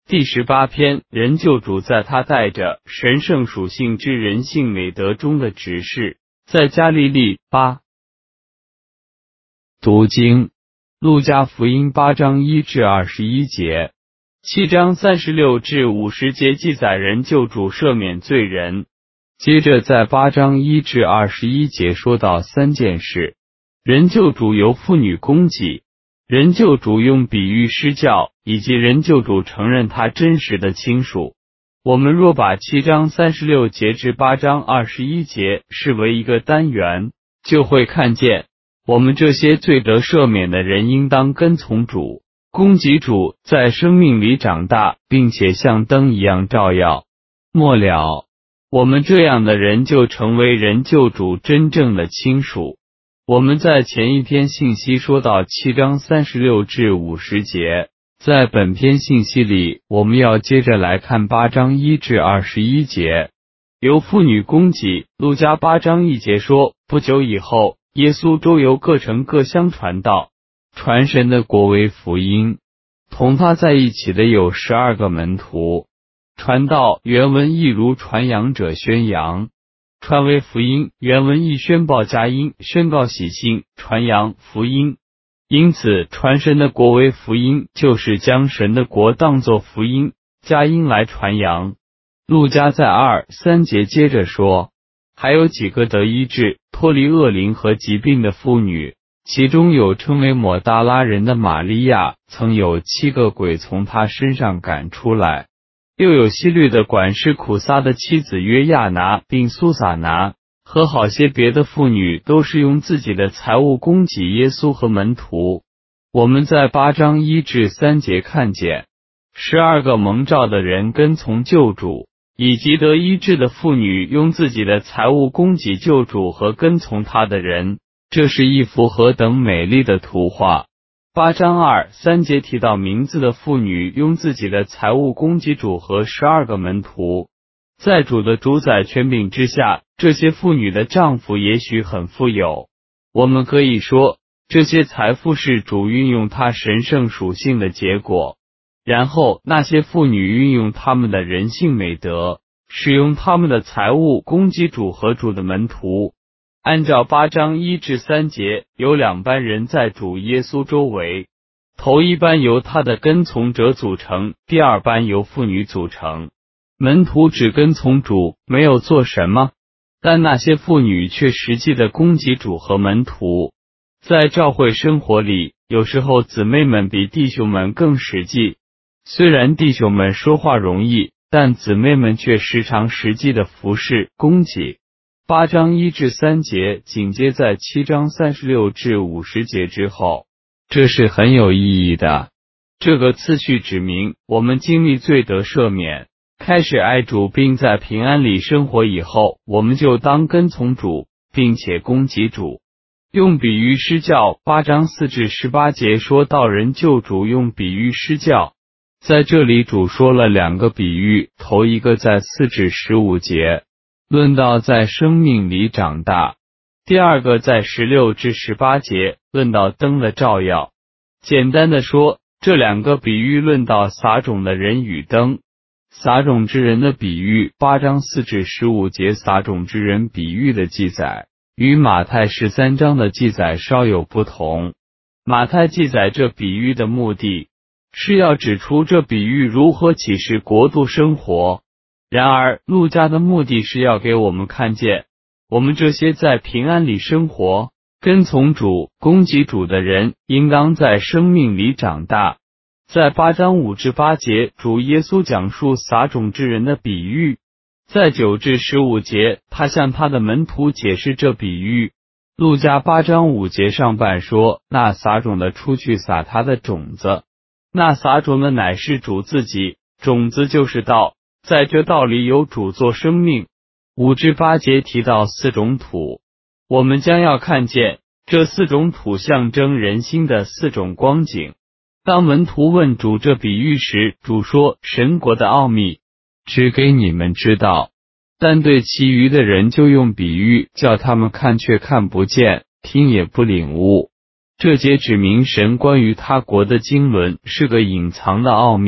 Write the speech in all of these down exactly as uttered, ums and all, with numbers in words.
第十八篇，人救主在他带着神圣属性之人性美德中的指示，在加利利。八读经，路加福音八章一至二十一节，七章三十六至五十节记载人救主赦免罪人。接着在八章一至二十一节说到三件事：人救主由妇女供给，人救主用比喻施教，以及人救主承认他真实的亲属。我们若把七章三十六节至八章二十一节视为一个单元，就会看见我们这些罪得赦免的人应当跟从主，供给主，在生命里长大，并且像灯一样照耀。末了，我们这样的人就成为人救主真正的亲属。我们在前一篇信息说到七章三十六至五十节，在本篇信息里，我们要接着来看八章一至二十一节。由妇女供给，路加八章一节说，不久以后，耶稣周游各城各乡传道，传神的国为福音。同他在一起的有十二个门徒。传道原文亦如传扬者宣扬，传为福音原文亦宣报佳音，宣告喜信，传扬福音。因此传神的国为福音，就是将神的国当作福音佳音来传扬。路加在二三节接着说，还有几个得医治脱离恶灵和疾病的妇女，其中有称为抹大拉人的玛利亚，曾有七个鬼从她身上赶出来。又有希律的管事苦撒的妻子约亚拿，并苏撒拿和好些别的妇女，都是用自己的财物供给耶稣和门徒。我们在八章一至三节看见十二个蒙召的人跟从救主，以及得医治的妇女用自己的财物供给救主和跟从他的人，这是一幅何等美丽的图画。八章二三节提到名字的妇女用自己的财物供给主和十二个门徒。在主的主宰权柄之下，这些妇女的丈夫也许很富有。我们可以说，这些财富是主运用他神圣属性的结果。然后那些妇女运用他们的人性美德，使用他们的财物供给主和主的门徒。按照八章一至三节，有两班人在主耶稣周围，头一班由他的跟从者组成，第二班由妇女组成。门徒只跟从主，没有做什么，但那些妇女却实际的供给主和门徒。在教会生活里，有时候姊妹们比弟兄们更实际。虽然弟兄们说话容易，但姊妹们却时常实际的服侍供给。八章一至三节紧接在七章三十六至五十节之后，这是很有意义的。这个次序指明，我们经历罪得赦免，开始爱主，并在平安里生活以后，我们就当跟从主，并且供给主。用比喻施教，八章四至十八节说到人救主用比喻施教。在这里主说了两个比喻，头一个在四至十五节，论到在生命里长大；第二个在十六至十八节，论到灯的照耀。简单的说，这两个比喻论到撒种的人与灯。撒种之人的比喻，八章四至十五节撒种之人比喻的记载，与马太十三章的记载稍有不同。马太记载这比喻的目的，是要指出这比喻如何启示国度生活。然而，路加的目的是要给我们看见，我们这些在平安里生活、跟从主、供给主的人，应当在生命里长大。在八章五至八节，主耶稣讲述撒种之人的比喻；在九至十五节，他向他的门徒解释这比喻。路加八章五节上半说，那撒种的出去撒他的种子，那撒种的乃是主自己，种子就是道，在这道里有主作生命。五至八节提到四种土，我们将要看见这四种土象征人心的四种光景。当门徒问主这比喻时，主说，神国的奥秘只给你们知道，但对其余的人就用比喻，叫他们看却看不见，听也不领悟。这节指明神关于他国的经纶是个隐藏的奥秘，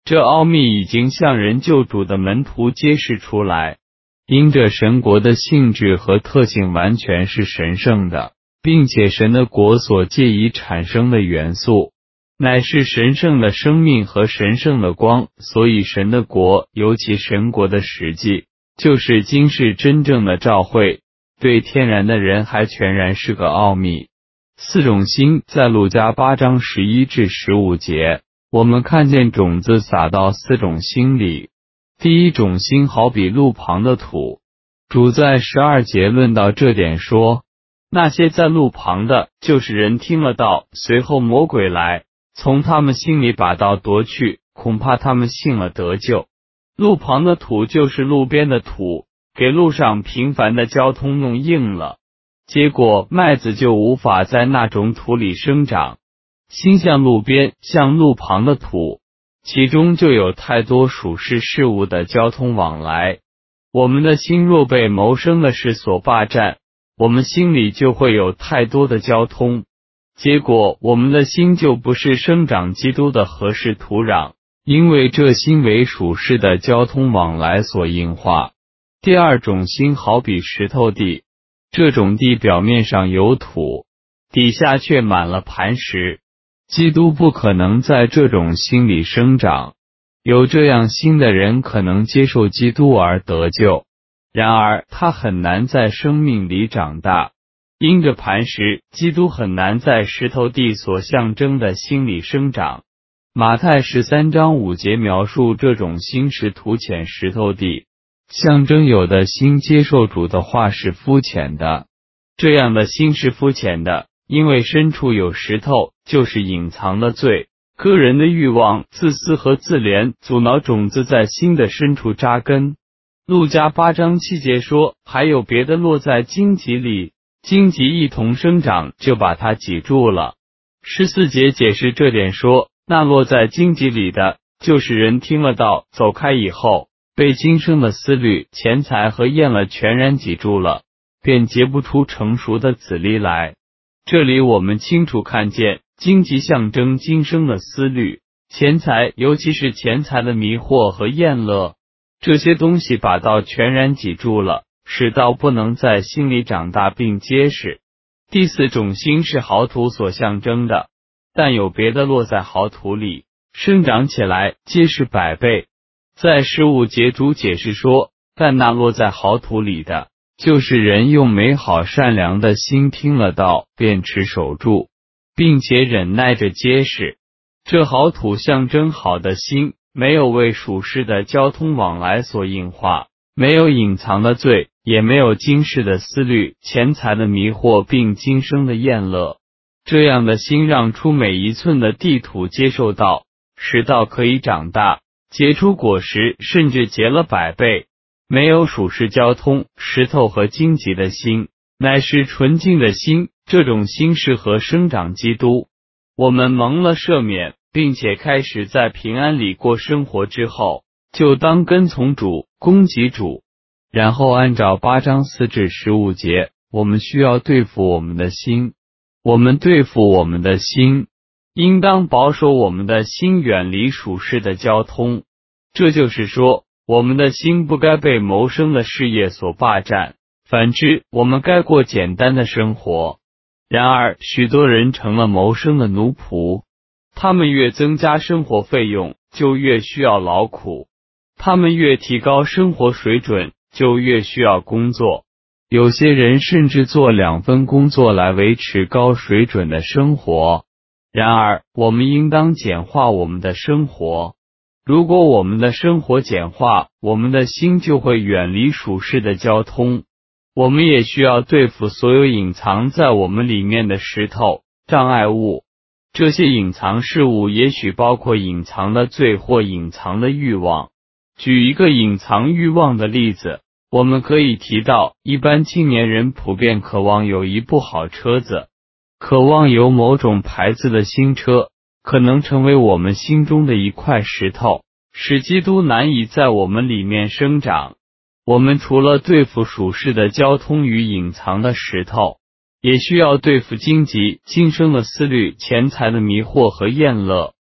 这奥秘已经向人救主的门徒揭示出来。因着神国的性质和特性完全是神圣的，并且神的国所借以产生的元素乃是神圣的生命和神圣的光，所以神的国，尤其神国的实际，就是今世真正的召会，对天然的人还全然是个奥秘。四种星在路加八章十一至十五节，我们看见种子撒到四种星里。第一种星好比路旁的土，主在十二节论到这点说，那些在路旁的，就是人听了道，随后魔鬼来，从他们心里把道夺去，恐怕他们信了得救。路旁的土就是路边的土，给路上频繁的交通弄硬了，结果麦子就无法在那种土里生长。心向路边，向路旁的土，其中就有太多属世事物的交通往来。我们的心若被谋生的事所霸占，我们心里就会有太多的交通，结果我们的心就不是生长基督的合适土壤，因为这心为属世的交通往来所硬化。第二种心好比石头地，这种地表面上有土，底下却满了磐石。基督不可能在这种心里生长，有这样心的人可能接受基督而得救，然而他很难在生命里长大。因着磐石，基督很难在石头地所象征的心里生长。马太十三章五节描述这种心是土浅石头地，象征有的心接受主的话是肤浅的，这样的心是肤浅的，因为深处有石头，就是隐藏的罪，个人的欲望、自私和自怜，阻挠种子在心的深处扎根。路加八章七节说，还有别的落在荆棘里，荆棘一同生长，就把它挤住了。十四节解释这点说，那落在荆棘里的，就是人听了道，走开以后，被今生的思虑、钱财和厌乐全然挤住了，便结不出成熟的子粒来。这里我们清楚看见，荆棘象征今生的思虑、钱财，尤其是钱财的迷惑和厌乐，这些东西把道全然挤住了，使道不能在心里长大并结实。第四种心是好土所象征的，但有别的落在好土里，生长起来结实百倍。在十五节主解释说，但那落在好土里的，就是人用美好善良的心听了道，便持守住，并且忍耐着结实。这好土象征好的心，没有为属世的交通往来所硬化，没有隐藏的罪，也没有今世的思虑、钱财的迷惑，并今生的厌乐。这样的心让出每一寸的地土接受道，使道可以长大，结出果实，甚至结了百倍。没有属世交通、石头和荆棘的心，乃是纯净的心，这种心适合生长基督。我们蒙了赦免，并且开始在平安里过生活之后，就当跟从主，攻击主。然后按照八章四至十五节，我们需要对付我们的心。我们对付我们的心，应当保守我们的心远离属世的交通。这就是说，我们的心不该被谋生的事业所霸占，反之，我们该过简单的生活。然而，许多人成了谋生的奴仆，他们越增加生活费用，就越需要劳苦；他们越提高生活水准，就越需要工作。有些人甚至做两份工作来维持高水准的生活。然而，我们应当简化我们的生活。如果我们的生活简化，我们的心就会远离属世的交通。我们也需要对付所有隐藏在我们里面的石头、障碍物。这些隐藏事物也许包括隐藏的罪或隐藏的欲望。举一个隐藏欲望的例子，我们可以提到，一般青年人普遍渴望有一部好车子，渴望有某种牌子的新车，可能成为我们心中的一块石头，使基督难以在我们里面生长。我们除了对付属世的交通与隐藏的石头，也需要对付荆棘、今生的思虑、钱财的迷惑和厌乐。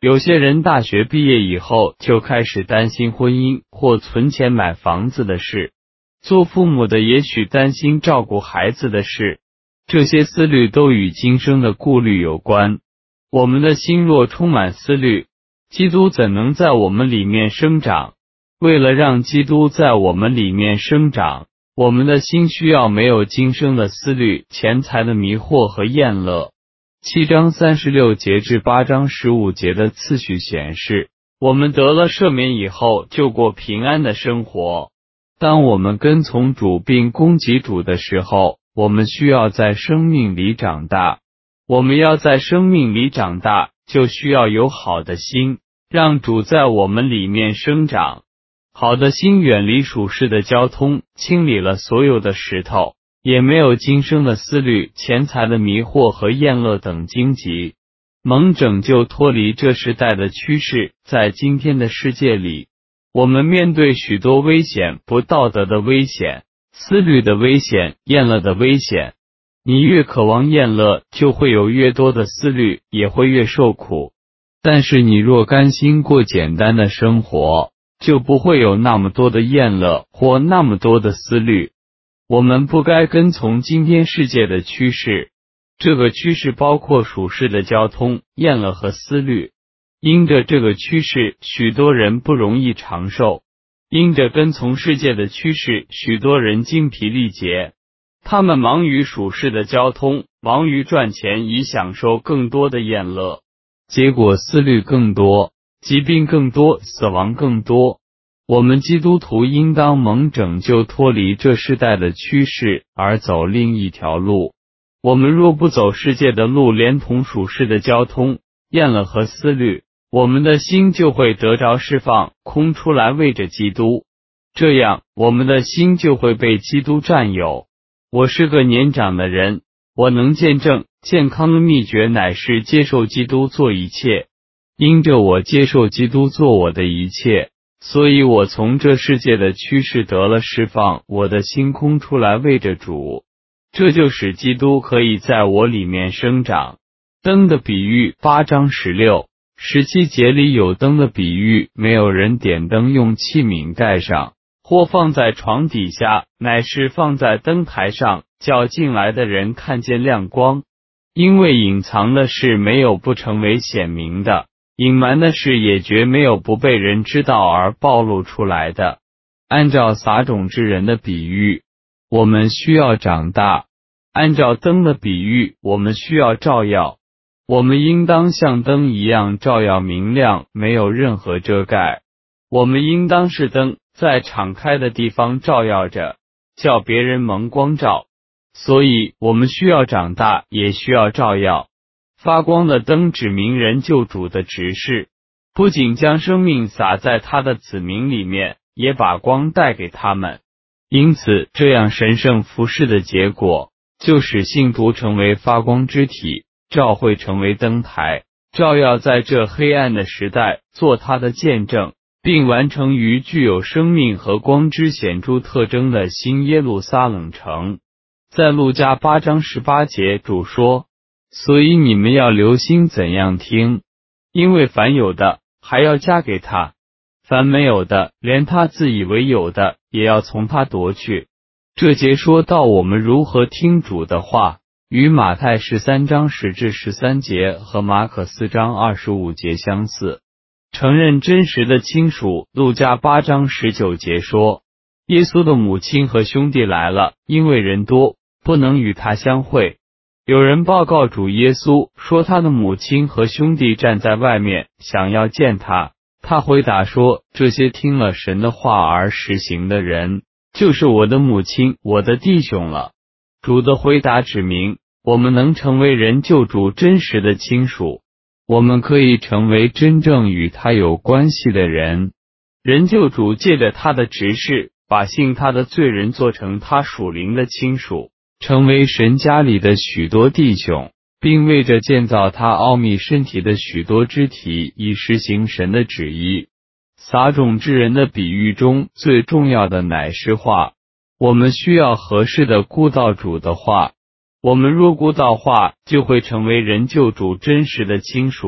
有些人大学毕业以后就开始担心婚姻或存钱买房子的事，做父母的也许担心照顾孩子的事，这些思虑都与今生的顾虑有关。我们的心若充满思虑，基督怎能在我们里面生长？为了让基督在我们里面生长，我们的心需要没有今生的思虑、钱财的迷惑和厌乐。七章三十六节至八章十五节的次序显示，我们得了赦免以后就过平安的生活。当我们跟从主并攻击主的时候，我们需要在生命里长大。我们要在生命里长大，就需要有好的心，让主在我们里面生长。好的心远离属世的交通，清理了所有的石头，也没有今生的思虑、钱财的迷惑和厌乐等荆棘。蒙拯救脱离这时代的趋势。在今天的世界里，我们面对许多危险，不道德的危险，思虑的危险，厌乐的危险。你越渴望厌乐，就会有越多的思虑，也会越受苦。但是你若甘心过简单的生活，就不会有那么多的厌乐或那么多的思虑。我们不该跟从今天世界的趋势，这个趋势包括属世的交通、厌乐和思虑。因着这个趋势，许多人不容易长寿；因着跟从世界的趋势，许多人精疲力竭。他们忙于属世的交通，忙于赚钱以享受更多的厌乐，结果思虑更多，疾病更多，死亡更多。我们基督徒应当蒙拯救脱离这世代的趋势，而走另一条路。我们若不走世界的路，连同属世的交通、厌乐和思虑，我们的心就会得着释放，空出来为着基督。这样，我们的心就会被基督占有。我是个年长的人，我能见证，健康的秘诀乃是接受基督做一切。因着我接受基督做我的一切，所以我从这世界的趋势得了释放，我的心空出来为着主，这就使基督可以在我里面生长。灯的比喻八章十六、十七节里有灯的比喻，没有人点灯用器皿盖上，或放在床底下，乃是放在灯台上，叫进来的人看见亮光。因为隐藏的事没有不成为显明的，隐瞒的事也绝没有不被人知道而暴露出来的。按照撒种之人的比喻，我们需要长大；按照灯的比喻，我们需要照耀。我们应当像灯一样照耀明亮，没有任何遮盖。我们应当是灯，在敞开的地方照耀着，叫别人蒙光照。所以我们需要长大，也需要照耀。发光的灯指明人救主的执事，不仅将生命洒在他的子民里面，也把光带给他们。因此，这样神圣服事的结果，就使信徒成为发光之体，教会成为灯台，照耀在这黑暗的时代，做他的见证，并完成于具有生命和光之显著特征的新耶路撒冷城。在路加八章十八节，主说：所以你们要留心怎样听，因为凡有的还要加给他，凡没有的，连他自以为有的也要从他夺去。这节说到我们如何听主的话，与马太十三章十至十三节和马可四章二十五节相似。承认真实的亲属，路加八章十九节说，耶稣的母亲和兄弟来了，因为人多，不能与他相会。有人报告主耶稣，说他的母亲和兄弟站在外面，想要见他。他回答说，这些听了神的话而实行的人，就是我的母亲，我的弟兄了。主的回答指明，我们能成为人救主真实的亲属，我们可以成为真正与他有关系的人。人救主借着他的执事，把信他的罪人做成他属灵的亲属，成为神家里的许多弟兄，并为着建造他奥秘身体的许多肢体，以实行神的旨意。撒种之人的比喻中最重要的乃是话，我们需要合适的顾到主的话。我们若顾到话，就会成为人救主真实的亲属，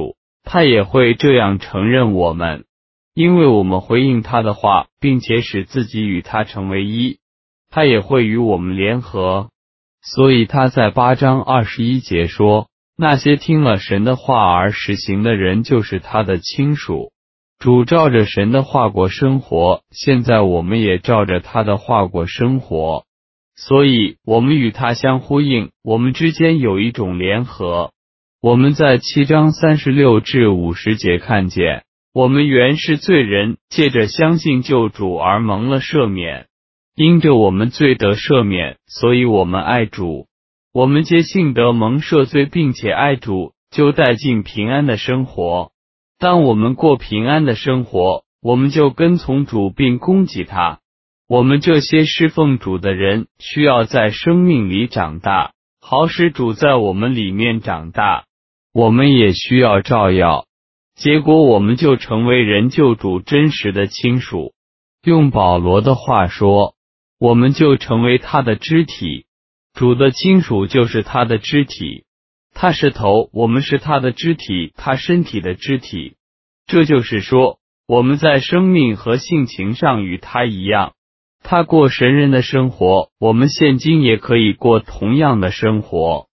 他也会这样承认我们，因为我们回应他的话，并且使自己与他成为一，他也会与我们联合。所以他在八章二十一节说，那些听了神的话而实行的人就是他的亲属。主照着神的话过生活，现在我们也照着他的话过生活，所以我们与他相呼应，我们之间有一种联合。我们在七章三十六至五十节看见，我们原是罪人，借着相信救主而蒙了赦免，因着我们罪得赦免，所以我们爱主。我们皆信得蒙赦罪，并且爱主，就带进平安的生活。当我们过平安的生活，我们就跟从主并供给他。我们这些侍奉主的人，需要在生命里长大，好使主在我们里面长大。我们也需要照耀，结果我们就成为人救主真实的亲属。用保罗的话说，我们就成为他的肢体。主的亲属就是他的肢体，他是头，我们是他的肢体，他身体的肢体。这就是说，我们在生命和性情上与他一样。他过神人的生活，我们现今也可以过同样的生活。